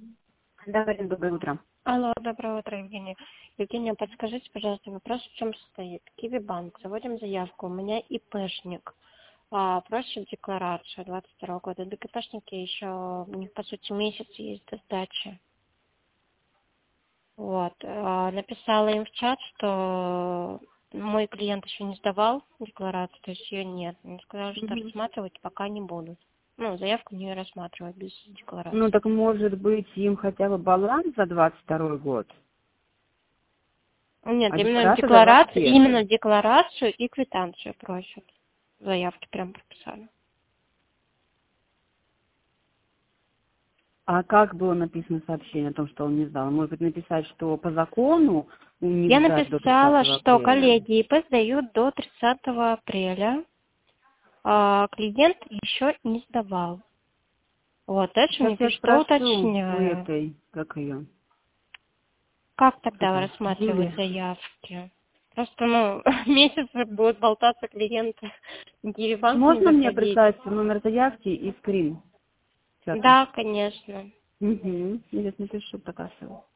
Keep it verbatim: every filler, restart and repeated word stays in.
Да, Варя, доброе утро. Алло, доброе утро, Евгения. Евгения, подскажите, пожалуйста, вопрос в чем состоит? Киви-банк, заводим заявку, у меня ИПшник, а, просит декларацию двадцать второго года. ДКПшники еще, у них, по сути, месяц есть до сдачи. Вот, а, написала им в чат, что мой клиент еще не сдавал декларацию, то есть ее нет. Они сказали, что Мгм. рассматривать пока не будут. Ну, заявку не рассматривать без Ну, декларации. так может быть им хотя бы баланс за двадцать второй год, Нет, а именно декларация за двадцать декларацию, именно первый. декларацию и квитанцию просят. Заявки прям прописали. А как было написано сообщение о том, что он не сдал? Может быть, написать, что по закону у них Я сдать до написала, тридцатого что апреля? коллеги ИП сдают до тридцатого апреля, а клиент еще не сдавал. Вот, дальше Сейчас мне я пишут, что спрошу у уточняю. этой, как ее, Как кто тогда там, рассматривать Юли. заявки? Просто, ну, месяц будут болтаться клиенты, в Киевбанк не Можно мне заходить. прислать номер заявки и скрин чата? Да, конечно. Угу. Я сейчас напишу, показываю.